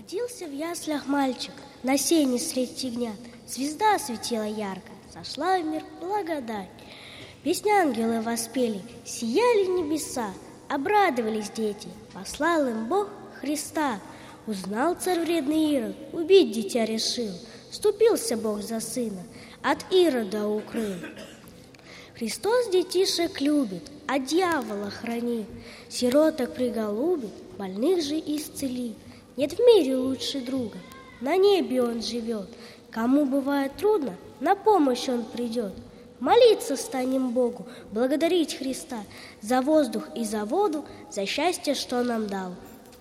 Родился в яслях мальчик, на сене средь ягнят. Звезда светила ярко, сошла в мир благодать. Песни ангелы воспели, сияли небеса, обрадовались дети, послал им Бог Христа. Узнал царь вредный Ирод, убить дитя решил. Вступился Бог за сына, от Ирода укрыл. Христос детишек любит, а дьявола хранит. Сироток приголубит, больных же исцелит. Нет в мире лучше друга, на небе он живет. Кому бывает трудно, на помощь он придет. Молиться станем Богу, благодарить Христа за воздух и за воду, за счастье, что нам дал.